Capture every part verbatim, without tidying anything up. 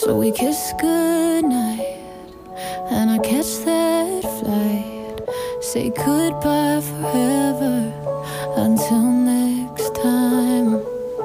So we kiss goodnight, and I catch that flight. Say goodbye forever until next time.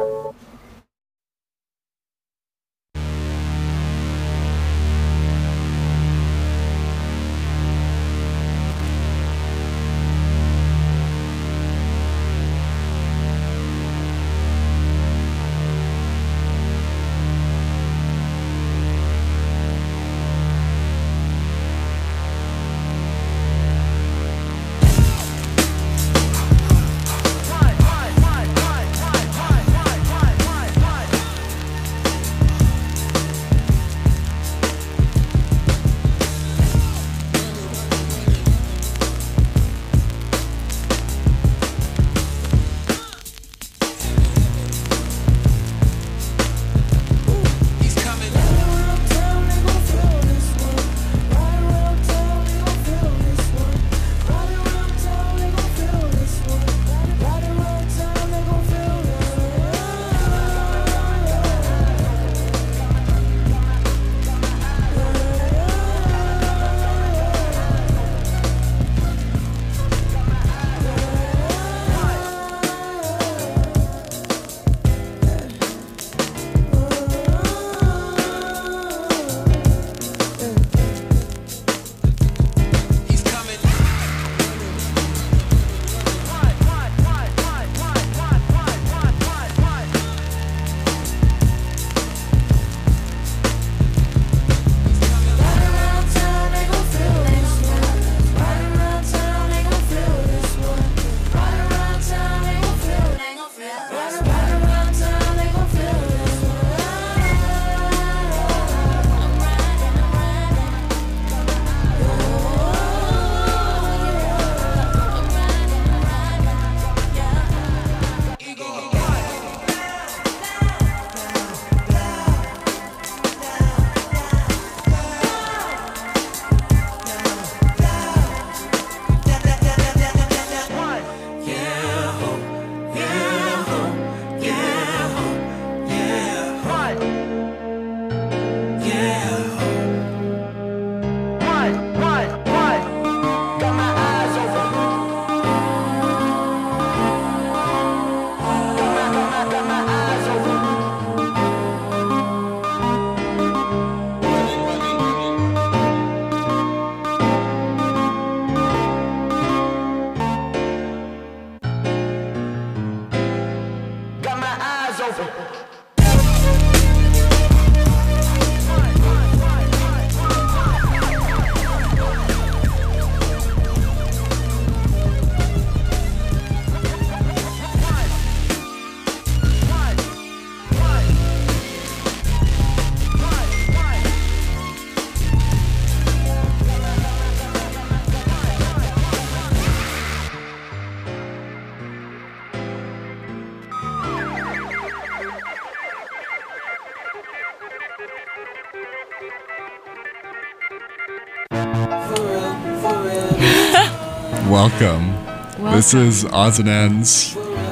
Welcome. Welcome. This is Odds and Ends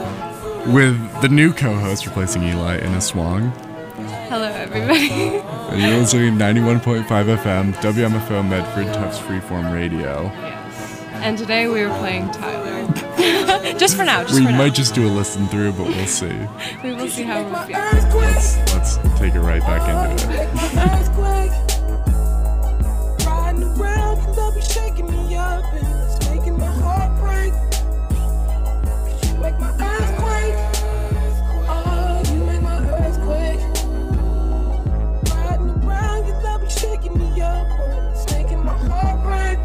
with the new co-host replacing Eli in a swang. Hello, everybody. And you're listening to ninety-one point five F M, W M F O Medford, Tufts Freeform Radio. Yes. And today we were playing Tyler. Just for now, just we for now. We might just do a listen through, but we'll see. We will see how we feel. Let's, let's take it right back into it. Riding around, you love you shaking me up, and it's making my heart break. You make my earthquake. Oh, you make my earthquake. Riding around, you love you shaking me up, and it's making my heart break.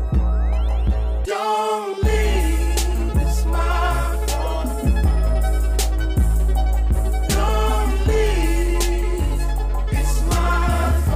Don't leave, it's my fault. Don't leave, it's my fault.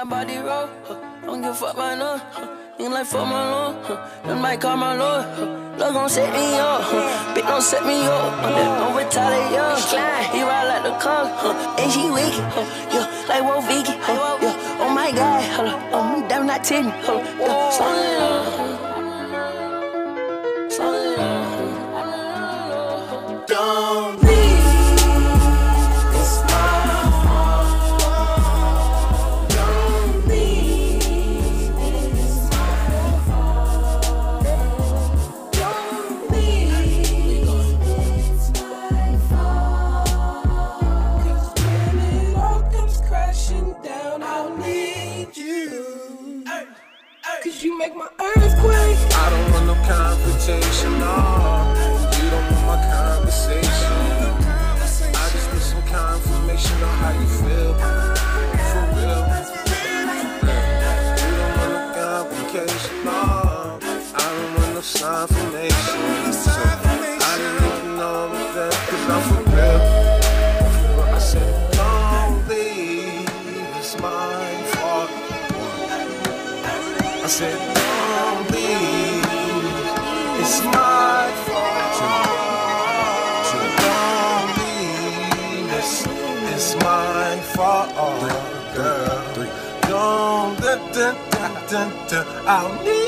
my body roll. Huh. Don't give a fuck about no. Huh. Nigga like fuck my lord. Huh. Them might call my lord. Huh. Love gon' set me up. Huh. Bitch don't set me up. Huh. Don't retaliate, yo. He ride like the car. Huh. And she wicked. Huh. Yeah, like Wo Vicky. Huh. Yeah. Oh my God. Hold up. Oh, me damn not ten. Hold up. Yeah. Slow it up. Slow it up. Don't leave. You make my earthquake. I don't want no confrontation, no. You don't want my conversation. I just need some confirmation on how you feel. For real. You don't want no complication, no. I don't want no confirmation. So I didn't even know that, cause I'm for real. I said, don't leave, it's my fault. I said, don't leave, it's my fault. Don't leave, it's, it's my fault, girl. Don't, da, da, da, da, da, I'll need.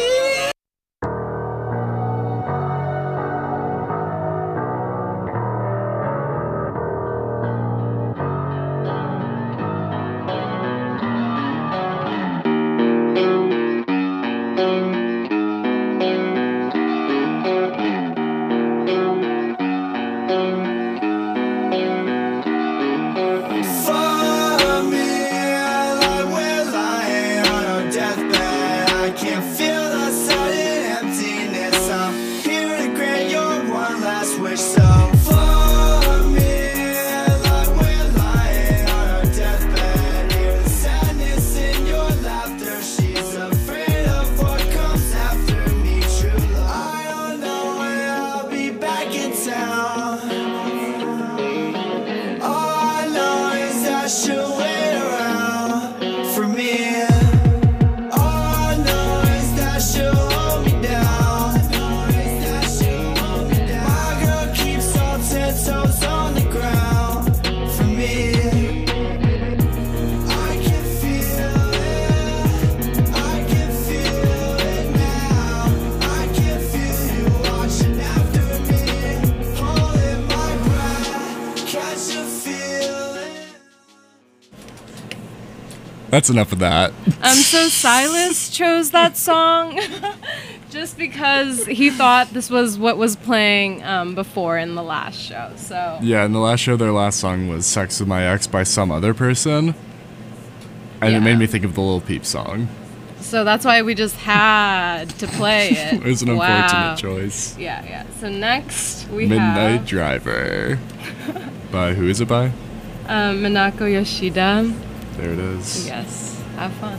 That's enough of that. Um, so Silas chose that song just because he thought this was what was playing um, before in the last show. So yeah, in the last show, their last song was "Sex with My Ex" by some other person, and yeah. it made me think of the Lil Peep song. So that's why we just had to play it. It was an wow. unfortunate choice. Yeah, yeah. So next we Midnight have Driver. By who is it by? Um, Minako Yoshida. There it is. Yes. Have fun.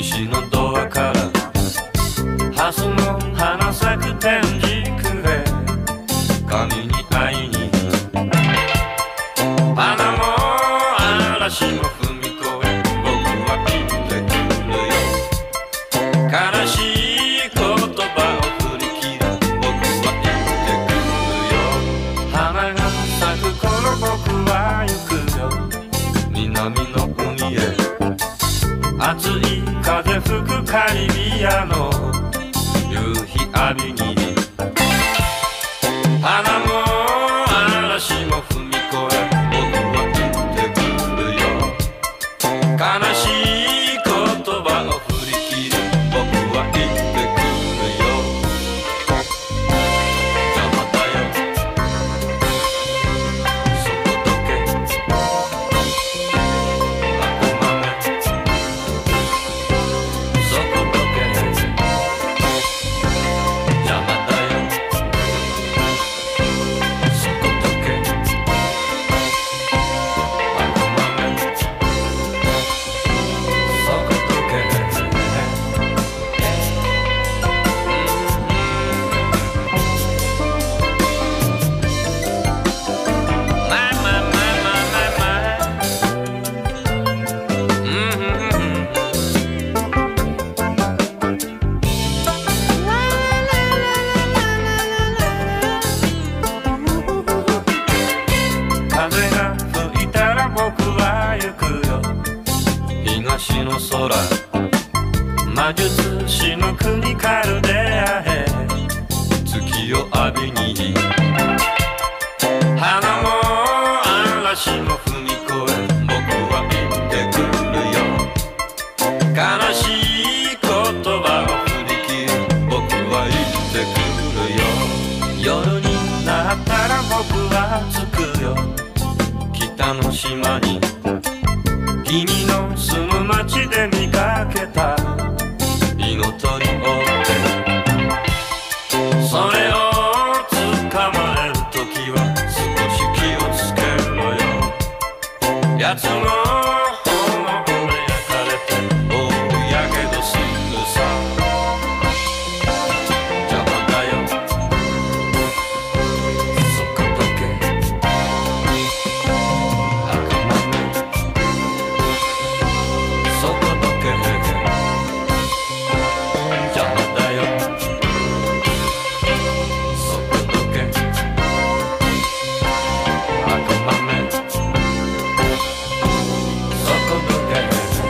西のドアからハスの花咲く天竺へ神に会いに花も嵐も踏み越え僕は言ってくるよ悲しい言葉を振り切る僕は言ってくるよ花が咲く頃僕は行くよ南の海へ熱い風吹くカリビアの夕日浴びに花も嵐も踏み越え僕は言ってくるよ悲しい言葉を振り切る僕は言ってくるよ邪魔だよそこどけ悪魔めそこどけ邪魔だよそこどけ悪魔めそこどけまあまあまあまあまあまあ風が吹いたら僕は行くよ東の空魔術師の国カルデアへ月を浴びに花も嵐も踏み越え僕は言ってくるよ悲しい言葉を振り切る僕は言ってくるよ夜になったら僕は着くよ北の島に君の住む町で見かけた火の鳥をそれを捕まえるときは少し気をつけろよやつの炎で焼かれて大やけどするさ邪魔だよそこどけ悪魔めそこどけ邪魔だよそこどけ悪魔めそこどけ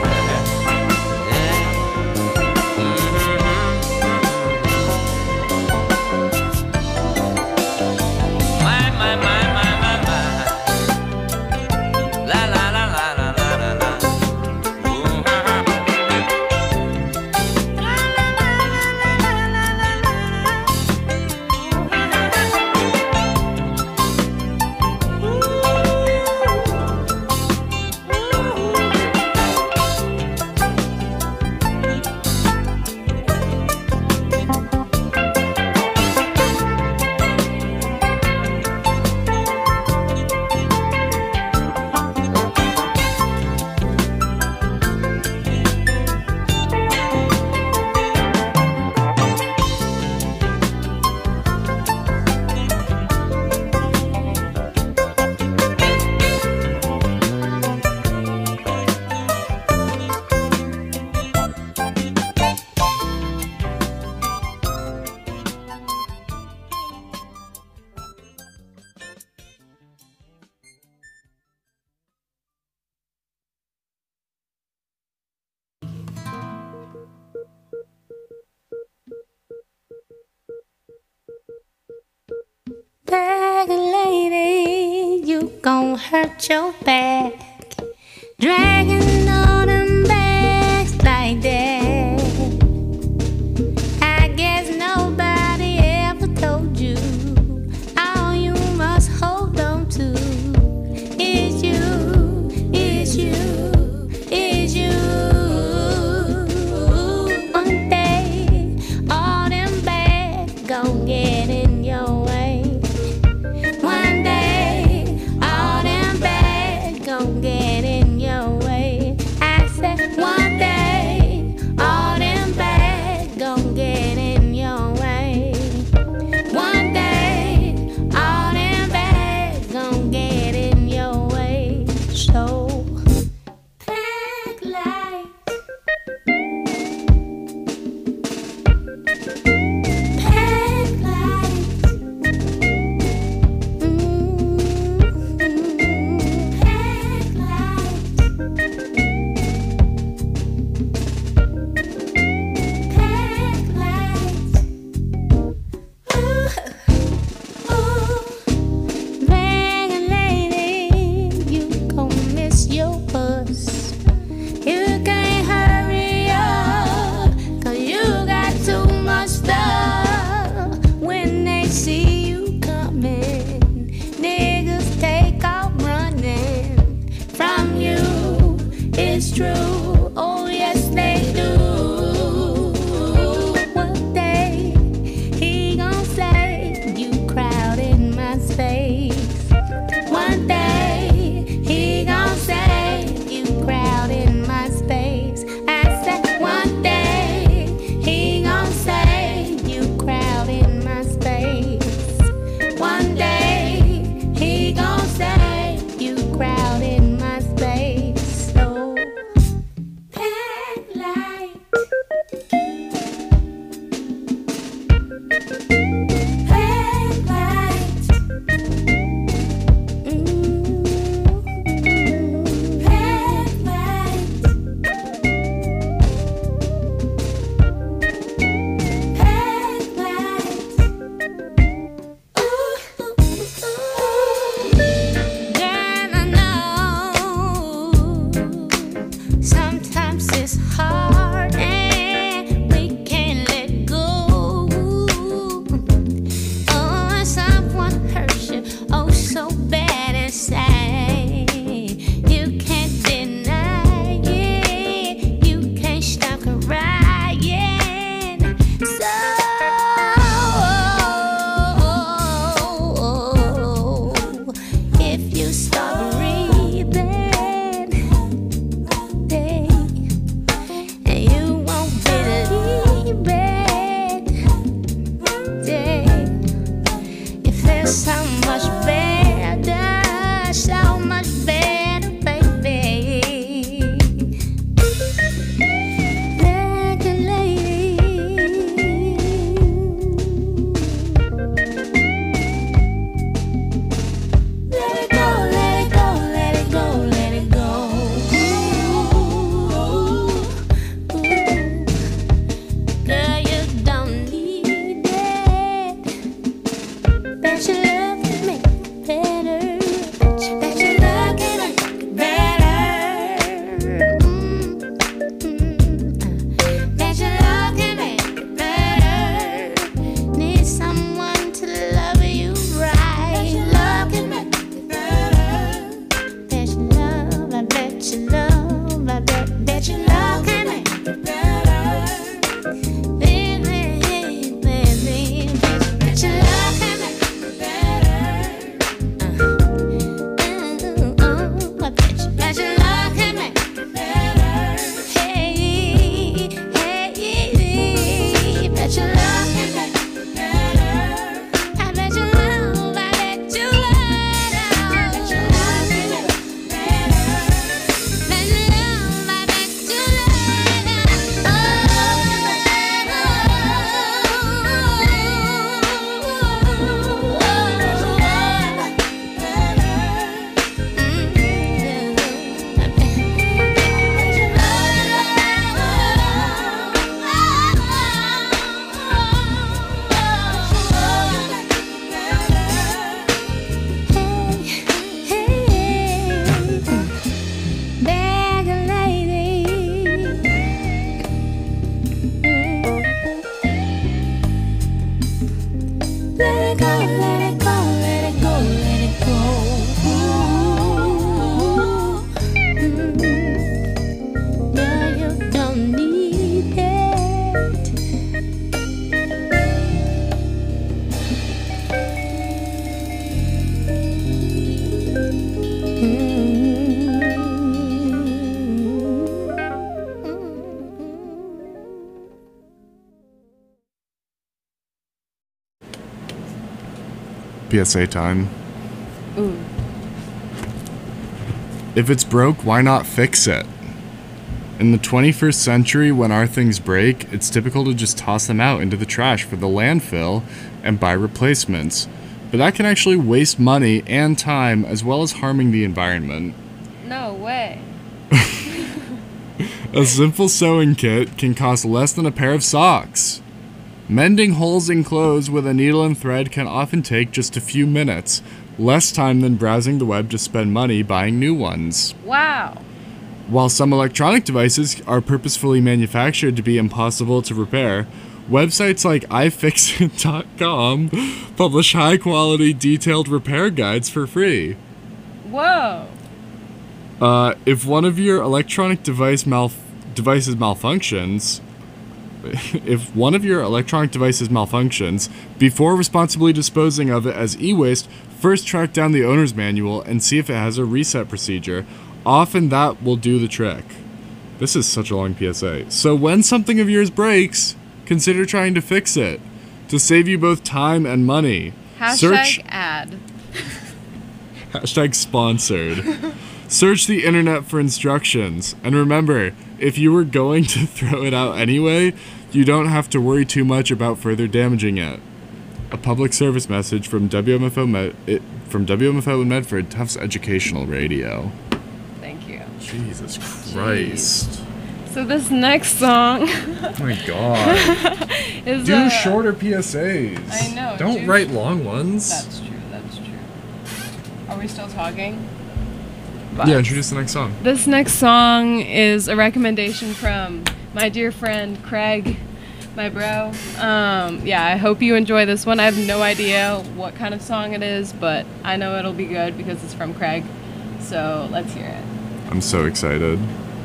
まいまいまいまいまいまいララララララララ Bag lady, you gon' hurt your back, dragging all them bags like that. I guess nobody ever told you all you must hold on to is you, is you, is you. One day, all them bags gon' get in your way. One day, all them bags gon' get in your way. P S A time. Ooh. If it's broke, why not fix it? In the twenty-first century, when our things break, it's typical to just toss them out into the trash for the landfill and buy replacements. But that can actually waste money and time, as well as harming the environment. No way. A simple sewing kit can cost less than a pair of socks. Mending holes in clothes with a needle and thread can often take just a few minutes, less time than browsing the web to spend money buying new ones. Wow. While some electronic devices are purposefully manufactured to be impossible to repair, websites like i fix it dot com publish high-quality, detailed repair guides for free. Whoa. Uh, if one of your electronic device mal- devices malfunctions, if one of your electronic devices malfunctions, before responsibly disposing of it as e-waste, first track down the owner's manual and see if it has a reset procedure. Often that will do the trick. This is such a long P S A. So when something of yours breaks, consider trying to fix it to save you both time and money. Hashtag Search ad. Hashtag sponsored. Search the internet for instructions. And remember, if you were going to throw it out anyway, you don't have to worry too much about further damaging it. A public service message from W M F O Med- it, from W M F O in Medford, Tufts Educational Radio. Thank you. Jesus Christ. So this next song Oh my god. is Do uh, shorter P S As. I know, Don't do write sh- long ones. That's true, that's true. Are we still talking? But Yeah, introduce the next song. this next song is a recommendation from my dear friend Craig, my bro. Um, yeah, I hope you enjoy this one. I have no idea what kind of song it is, but I know it'll be good because it's from Craig. So let's hear it. I'm so excited.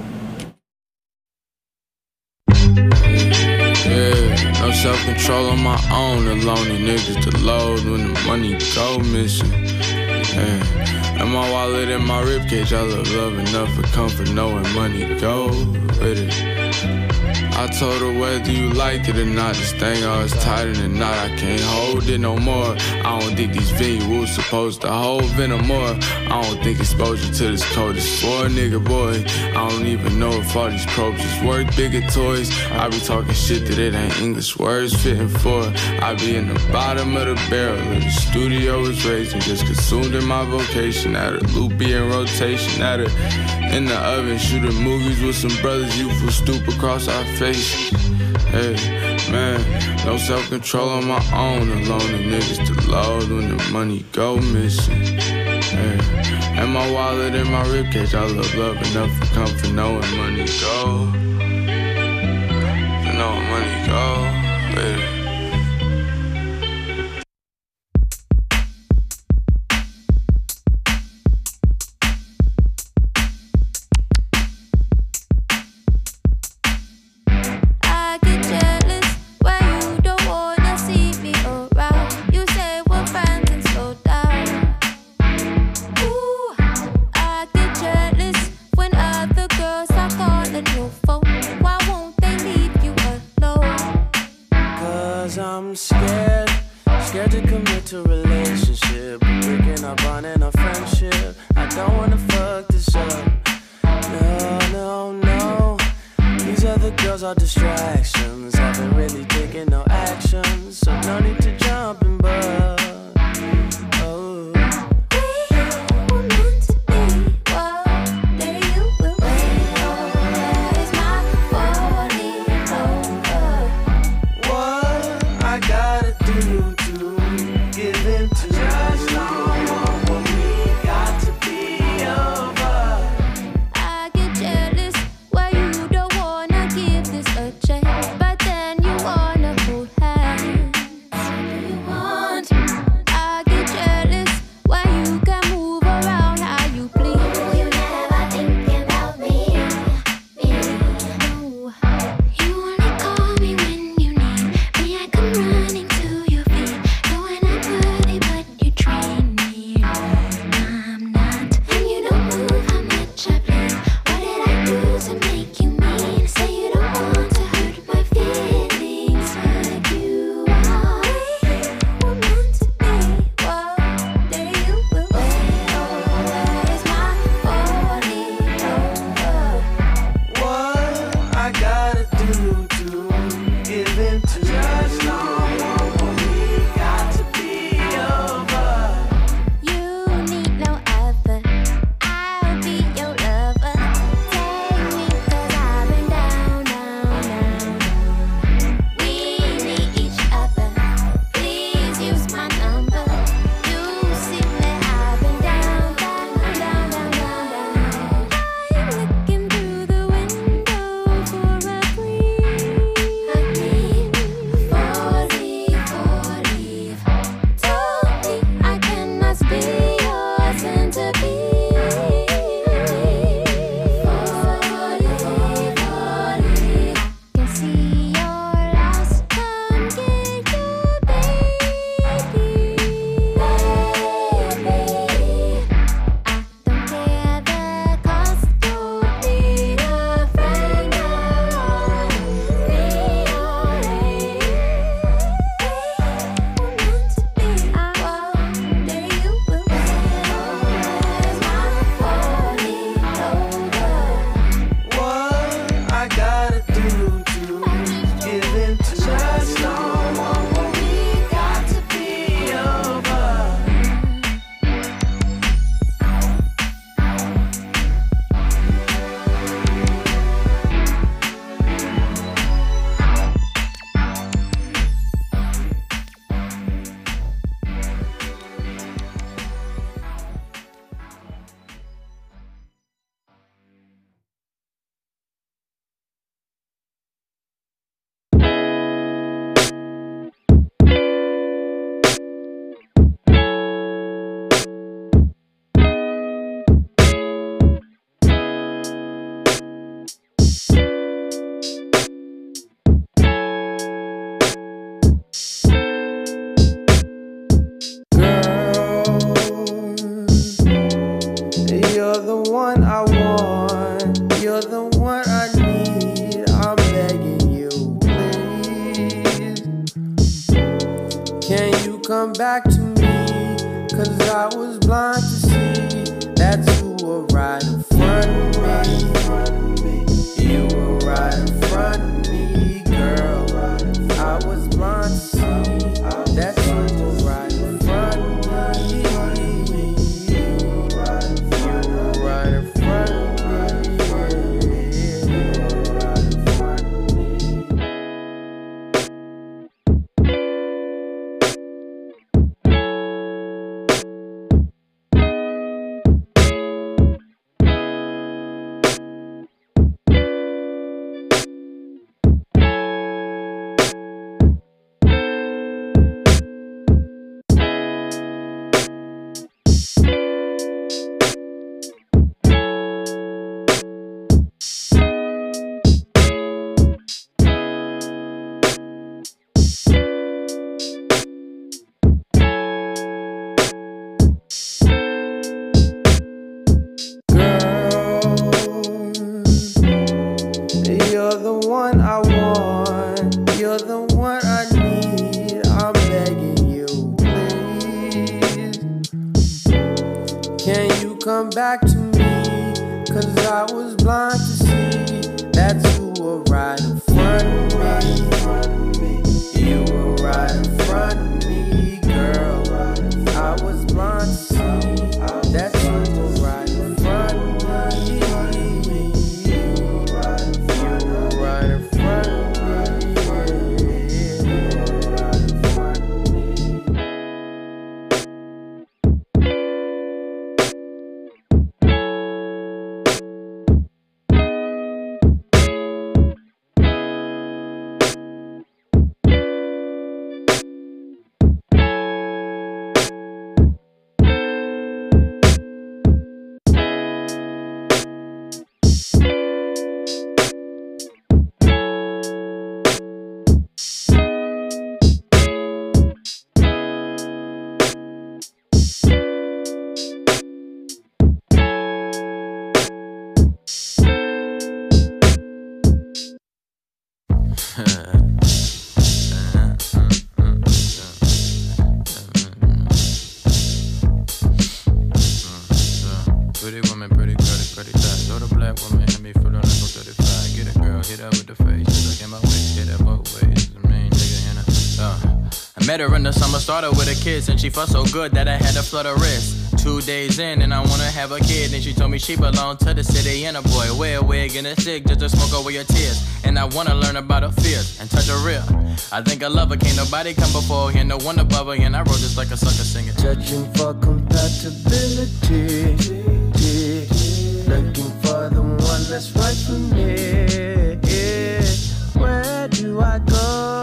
Yeah, no self-control on my own. Alone and niggas to load when the money go missing. Yeah, and my wallet and my ribcage, I love love enough for comfort knowing money go with it. I told her whether you like it or not, this thing always tighter than not. I can't hold it no more. I don't think these visuals supposed to hold venom more. I don't think exposure to this code is for a nigga boy. I don't even know if all these probes is worth bigger toys. I be talking shit that it ain't English words fitting for. I be in the bottom of the barrel of the studio was raising, just consumed in my vocation. At a loopy in rotation, at her in the oven, shooting movies with some brothers, youthful stoop across our faces. Hey, man, no self-control on my own. Alone and niggas to load when the money go missing. Hey, and my wallet and my ribcage, I love love enough for comfort knowing money go. To know money go, hey. I get jealous when you don't wanna see me around. You say we're friends and slow down. Ooh, I get jealous when other girls are calling your phone. Why won't they leave you alone? Cause I'm scared, scared to commit to a relationship. Breaking our bond and our friendship. I don't wanna fuck this up. No, no, no. These other girls are distractions. Haven't really taken no action, so no need to jump and bug. Oh. We were meant to be. One day you will see. That is my falling over. What I gotta do to give in to just what we got to be over. I get jealous when you don't wanna give this a chance, but then you wanna hold hands. Do you want? I get jealous when you can move around how you please. You never think about me, me. No, you only call me when you need me. I come running to your feet, knowing I'm worthy, but you train me. I'm not, and you don't move how much I please. What did I do to make you mean? Say you don't want to hurt gotta do to give in to just don't want what we got to be over. You need no other. I'll be your lover. Take me 'cause I've been down, down, down, down. We need each other. Please use my number. You see me, I've been down, down, down, down, down, down. I'm looking through the window for a breeze. I need forty, forty. Told me I cannot be yours and to be. Forty, forty. Can see you're lost. Come get your baby, baby. I don't care the cost. Don't need a friend around me already. We're meant to be. One day you will realize my forty over. What I gotta do to give in to just don't want what we got to be over. You're the one I want. You're the one I need. I'm begging you, please. Can you come back to me? 'Cause I was blind to see that you were right in front of me. You were right in front of me, girl. I was blind to see that you were right in front of me. Right in front of me. You're the one I want. You're the one I need. I'm begging you, please. Can you come back to me? 'Cause I was blind to see that you were right in front of me. You were right in front of me, girl. I was blind to see that you were right in front of me. Right in front of Pretty woman, pretty, pretty, pretty fat. Know the black woman, and me feeling like I'm thirty-five. Get it, girl, hit her with the face. ways. Just look at my ways, hit that both ways. The main nigga in a, uh. I met her in the summer, started with a kiss, and she felt so good that I had to flood her wrist. Two days in, and I wanna have a kid, and she told me she belonged to the city, and a boy wear a wig and a stick just to smoke away your tears. And I wanna learn about her fears and touch her real. I think I love her, can't nobody come before her, no one above her, and I wrote this like a sucker singer. Searching for compatibility, looking for the one that's right for me. Where do I go?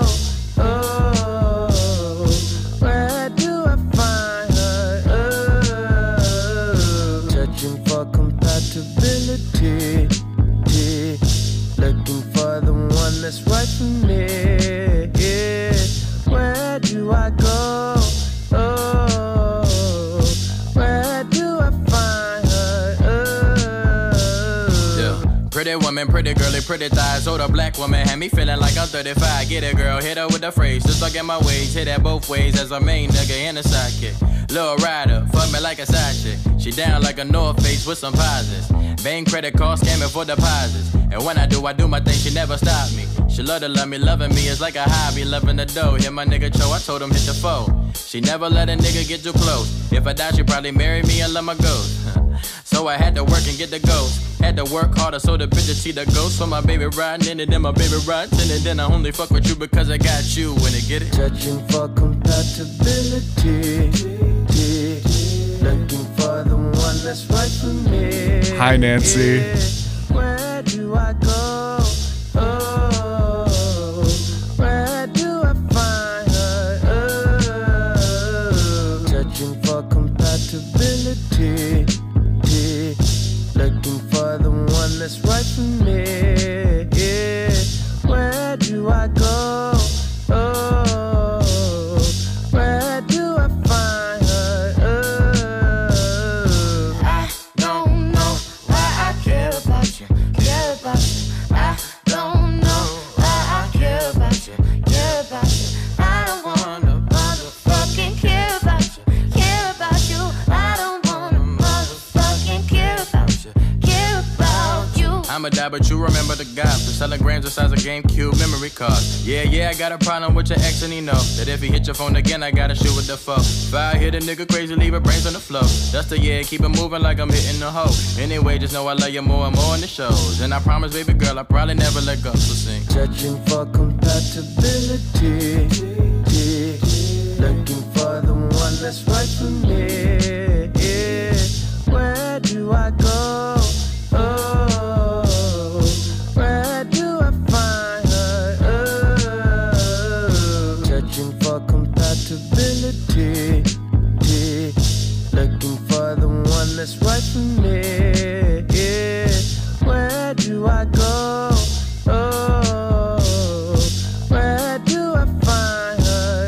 Oh, where do I find her? Oh, searching for compatibility, looking for the one that's right for me. Where do I go? Oh, where do I find her? Oh. Yeah. Pretty woman, pretty girly, pretty thighs. Older black woman had me feeling like I'm thirty-five. Get it, girl, hit her with the phrase. Just look at my ways, hit that both ways as a main nigga and a sidekick. Lil' rider, fuck me like a side chick. She down like a North Face with some posits. Bank credit card scamming for deposits. And when I do, I do my thing, she never stop me. She love to love me, loving me is like a hobby. Loving the dough, hit my nigga Cho, I told him hit the foe. She never let a nigga get too close. If I die, she probably marry me and let my ghost. So I had to work and get the ghost. Had to work harder so the bitch would see the ghost. So my baby riding in it, then my baby riding in it. Then I only fuck with you because I got you. When it get it? Searching for compatibility, looking for the one that's right for me. Hi, Nancy. Where do I go? Oh, where do I find her? Oh, searching for compatibility, looking for the one that's right for me. Where do I go? Oh, where do I find her? Oh, I don't know why I care about you, care about you. I don't know why I care about you, care about you. I don't wanna motherfucking care about you, care about you. I don't wanna motherfucking care about you, care about you. I'ma die, but you remember the guy for selling grams the size of GameCube memory cards. Yeah, yeah, I got a problem with your ex, and he know that if he hit your phone again, I gotta shoot with the foe. If I hit a nigga crazy, leave her brains on the floor. That's the yeah, keep it moving like I'm hitting the hoe. Anyway, just know I love you more and more in the shows. And I promise, baby girl, I probably never let go, so sing. searching for compatibility, looking for the one that's right for me. Where do I go? Oh, where do I find her? Oh, searching for compatibility, looking for the one that's right for me. Where do I go? Oh, where do I find her?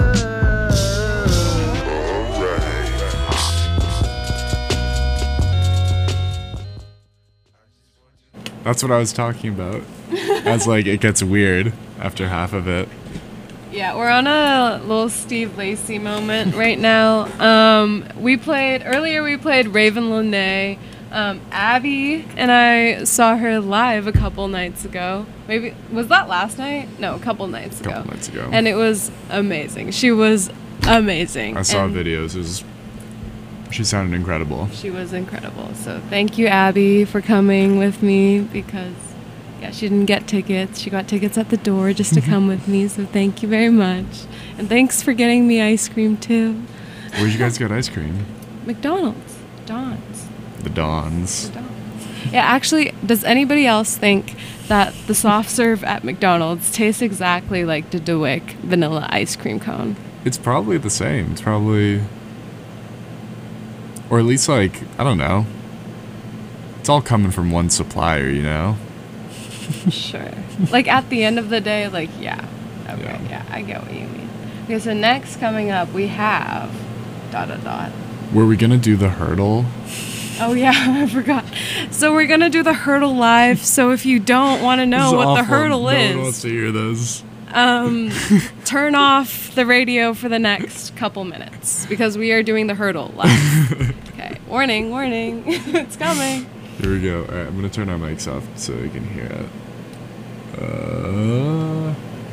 That's what I was talking about. As like it gets weird after half of it. Yeah, we're on a little Steve Lacy moment right now. Um, we played earlier. We played Raven Lene. Um, Abby and I saw her live a couple nights ago. Maybe was that last night? No, a couple nights ago. Couple nights ago. And it was amazing. She was amazing. I saw and videos. It was, she sounded incredible. She was incredible. So thank you, Abby, for coming with me because, yeah, she didn't get tickets. She got tickets at the door just to come with me. So thank you very much. And thanks for getting me ice cream, too. Where'd you guys get ice cream? McDonald's. Don's. The Dons. Yeah, actually, does anybody else think that the soft serve at McDonald's tastes exactly like the DeWick vanilla ice cream cone? It's probably the same. It's probably... Or at least, like, I don't know. It's all coming from one supplier, you know? Sure. Like, at the end of the day, like, yeah. Okay, yeah. yeah, I get what you mean. Okay, so next coming up, we have... dot, dot, dot. Were we going to do the hurdle? Oh, yeah, I forgot. So we're going to do the hurdle live, so if you don't want to know what the hurdle no is... No one wants to hear this. Um, turn off the radio for the next couple minutes, because we are doing the hurdle live. Okay, warning, warning, it's coming. Here we go. All right, I'm going to turn our mics off so you can hear it. Uh,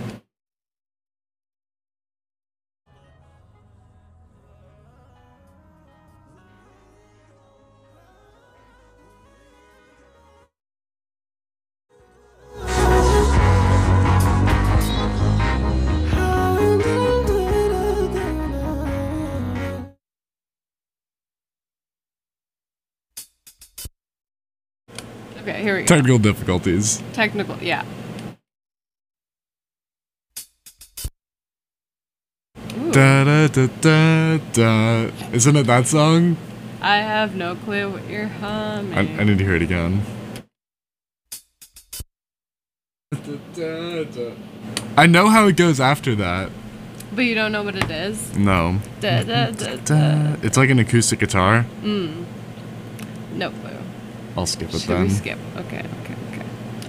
Okay, here we go. technical difficulties. Technical, yeah. Da, da, da, da, da. Isn't it that song? I have no clue what you're humming. I, I need to hear it again. Da, da, da. I know how it goes after that. But you don't know what it is? No. Da, da, da, da. Da. It's like an acoustic guitar. Mm. No clue. I'll skip it Should then. we skip? Okay, okay, okay.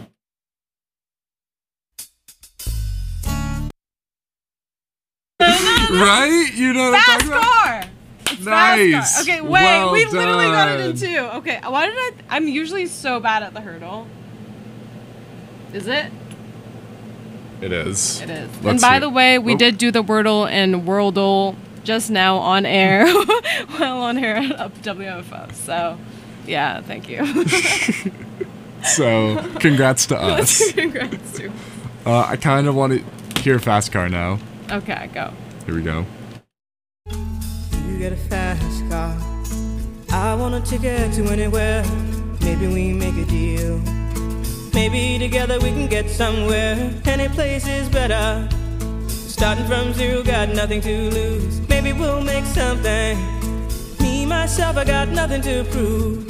Right? You know what Fast I'm talking car! about? It's Nice. Fast car. Okay, wait, Well we literally got it in done. two. Okay, why did I? I'm usually so bad at the hurdle. Is it? It is. It is. Let's and by see. the way, we Oh. did do the Wordle and Worldle just now on air while on air at W M F O. So, yeah, thank you. So, congrats to us. Congrats to. Uh, I kind of want to hear Fast Car now. Okay, go. Here we go. You get a fast car. I want a ticket to anywhere. Maybe we make a deal. Maybe together we can get somewhere. Any place is better. Starting from zero, got nothing to lose. Maybe we'll make something. Me, myself, I got nothing to prove.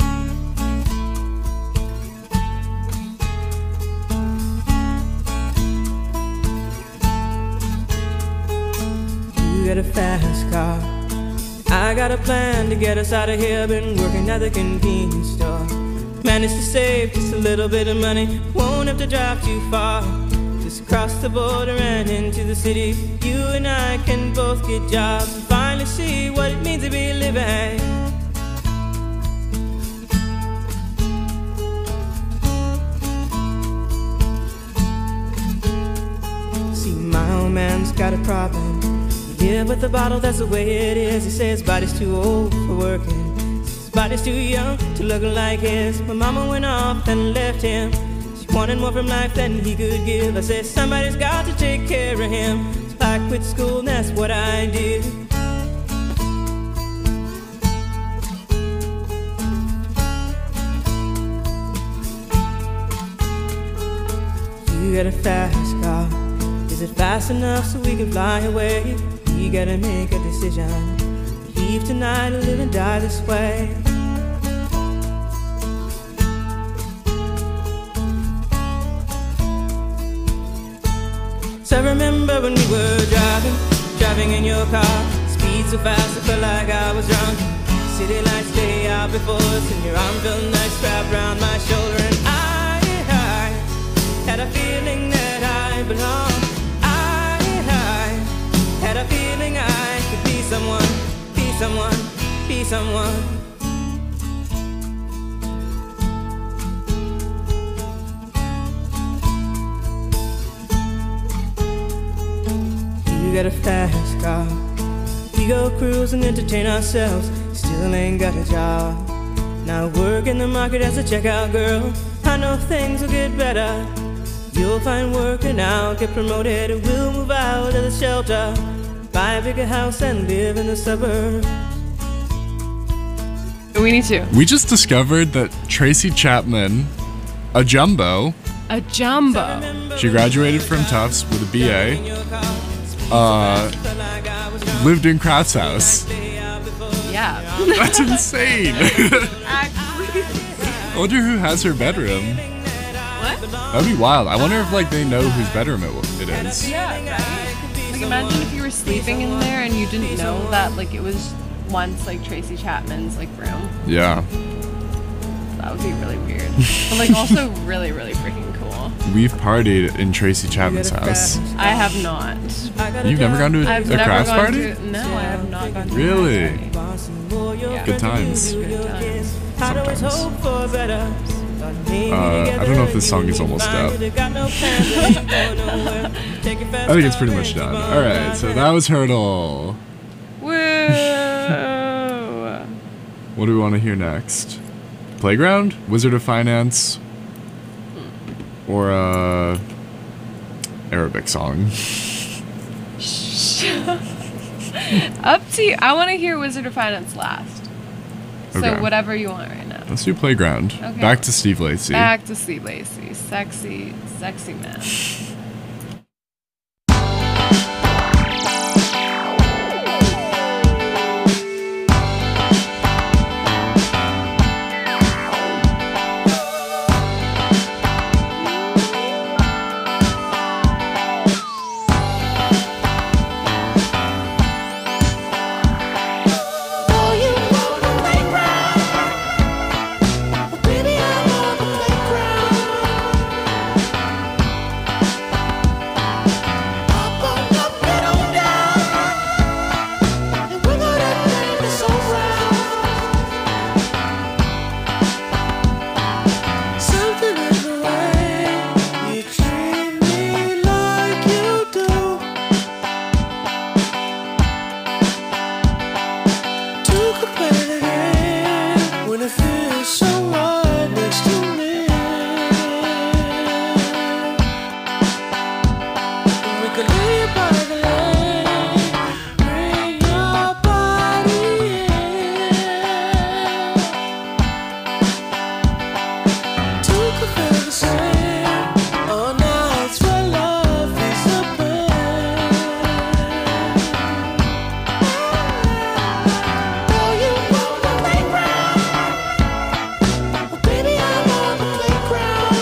You get a fast car. I got a plan to get us out of here. Been working at the convenience store. Managed to save just a little bit of money. Won't have to drive too far. Just cross the border and into the city. You and I can both get jobs and finally see what it means to be living. See, my old man's got a problem. Yeah, but the bottle, that's the way it is. He says his body's too old for working. His body's too young to look like his. My mama went off and left him. She wanted more from life than he could give. I said, somebody's got to take care of him. So I quit school and that's what I did. You got a fast car. Is it fast enough so we can fly away? We gotta make a decision. Leave tonight or live and die this way. So I remember when we were driving, driving in your car. Speed so fast I felt like I was drunk. City lights lay out before us, and your arm felt nice wrapped around my shoulder. And I, I had a feeling that I belonged. I, I had a feeling I could be someone, be someone, be someone. You got a fast car. We go cruise and entertain ourselves. Still ain't got a job. Now work in the market as a checkout girl. I know things will get better. You'll find work and I'll get promoted. We'll move out of the shelter, buy a bigger house and live in the suburbs. We need to. We just discovered that Tracy Chapman, a jumbo, A jumbo. she graduated from Tufts with a B A, uh, lived in Kraft's house. Yeah. That's insane. I wonder who has her bedroom. What? That'd be wild. I wonder if like they know whose bedroom it, it is. Yeah, right? Like imagine if you were sleeping in there and you didn't know that like it was once like Tracy Chapman's like room. Yeah. That would be really weird. But like also really, really freaking cool. We've partied in Tracy Chapman's house. I have not. You've never gone to a, I've a never Crafts gone party? to no, I have not gone to Really? a Crafts party. Yeah. Good times. Good times. I'd always Sometimes. hope for better. Uh, I don't know if this song is almost done. I think it's pretty much done. Alright, so that was Hurdle. Woo! What do we want to hear next? Playground? Wizard of Finance? Or a Arabic song? Up to you. I want to hear Wizard of Finance last. So Okay. whatever you want right now. Let's do Playground. Okay. Back to Steve Lacy. Back to Steve Lacy. Sexy, sexy man. Something in the way you treat me like you do. To play the game when it feels so right next to me. We could lay by the lake, bring your body in. To feel the same all nights where love is a pain. Oh, you want the playground? Well, baby, I'm on the playground.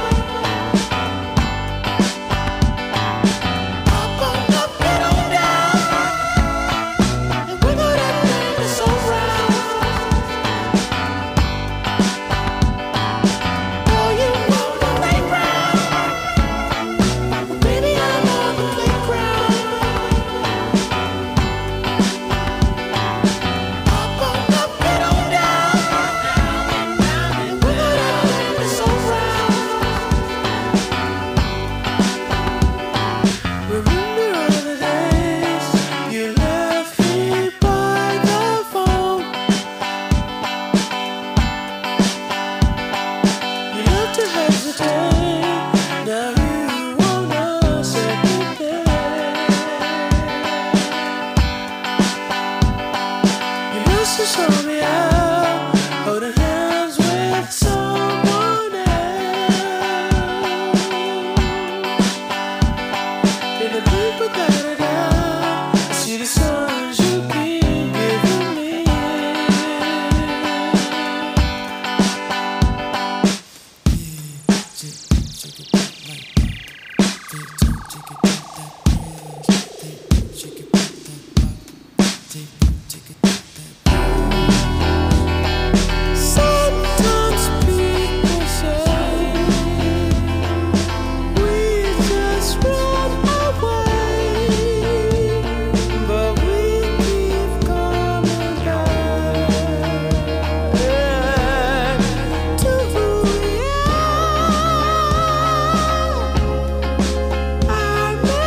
Up on up, get on down, and wiggle that thing that's so round. Oh, you want the playground? Well, baby, I'm on the playground. Up on up, get on down, and wiggle that thing that's so round. Remember all the days you left me by the phone. You love to hesitate, now you wanna second date. You used to show me out, holding hands with someone else. In the blink of that eye, I see the signs you keep giving me. Sometimes people say we just run away, but we keep coming back to who we are. I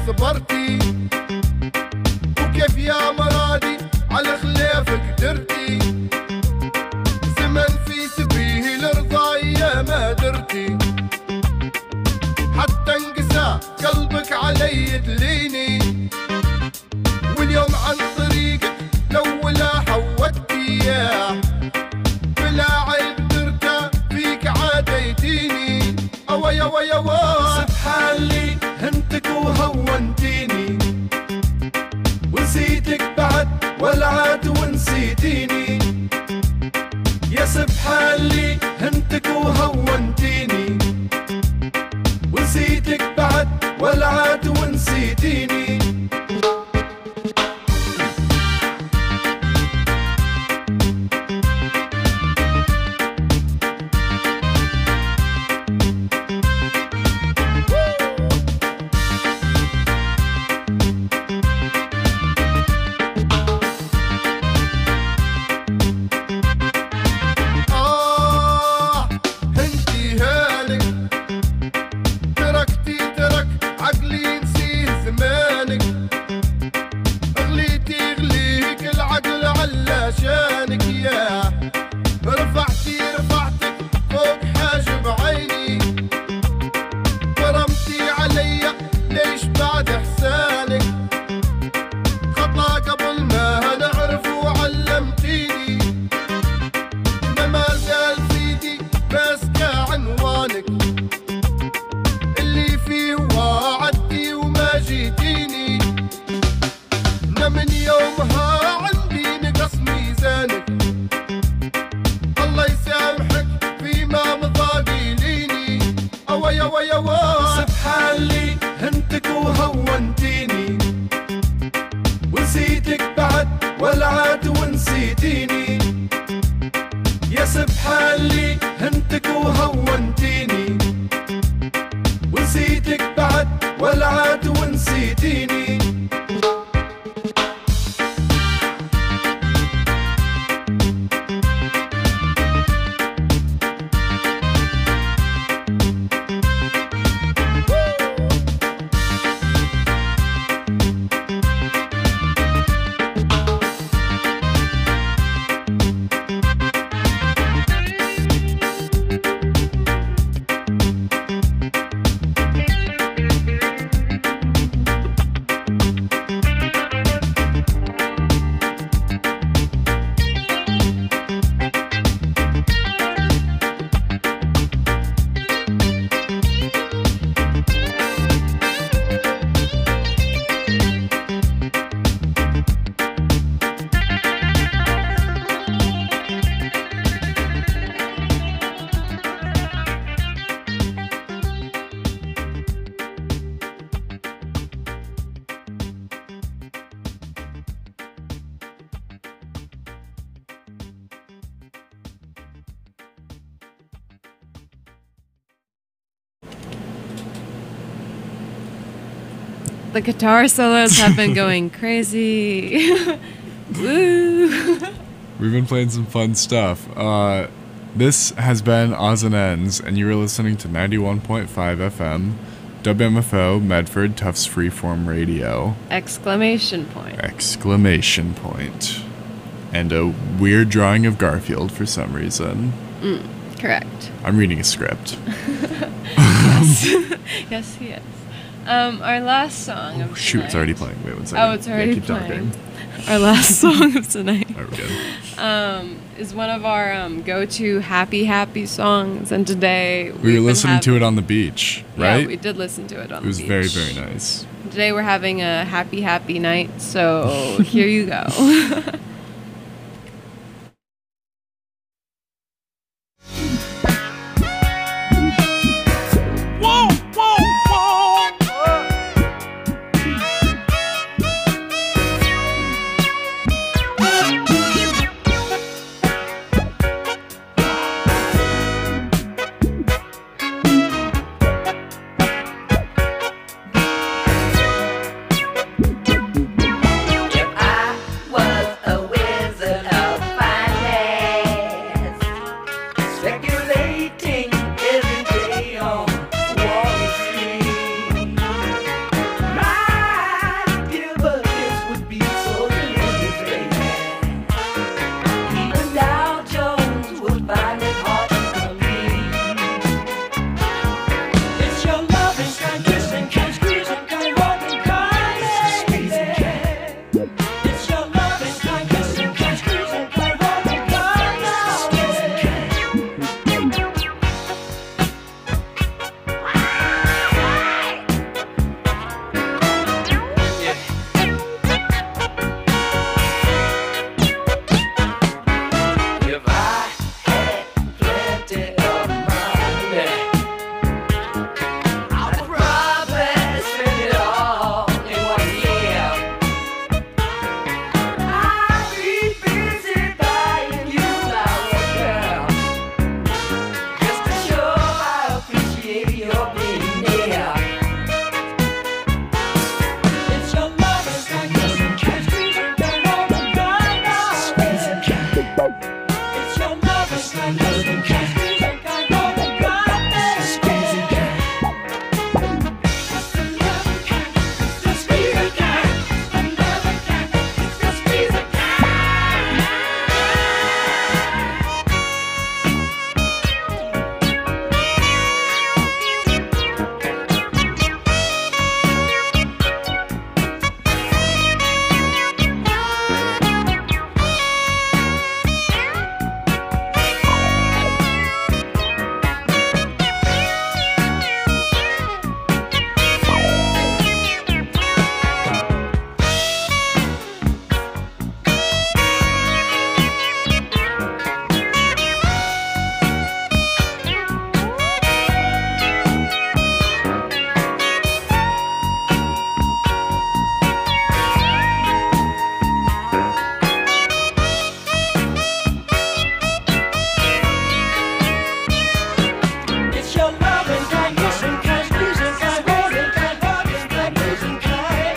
صبرتي وكيف يا مرادي على خلافك قدرتي زمن في سبيل رضاي يا ما درتي حتى انقسى قلبك علي تليني واليوم عن طريقك لو ولا حودتي ياه بلا عيب درته فيك عاديتيني اوي اوي اوي سبحان لي هنتك وهونتيني ونسيتك بعد والعاد ونسيتيني يا سبحان لي هنتك وهونتيني ونسيتك بعد والعاد ونسيتيني The guitar solos have been going crazy. Woo! We've been playing some fun stuff. Uh, this has been Odds and Ends, and you were listening to ninety-one point five F M, W M F O, Medford, Tufts Freeform Radio. Exclamation point. Exclamation point. And a weird drawing of Garfield for some reason. Mm, correct. I'm reading a script. Yes. Yes, he is. Um, our last song of oh, shoot, tonight. it's already playing. Wait one second. Oh, it's already yeah, keep playing. Talking. Our last song of tonight. There we go. Um, is one of our um, go-to happy, happy songs, and today we were listening having, to it on the beach, right? Yeah, we did listen to it on it the beach. It was very, very nice. Today we're having a happy, happy night, so here you go.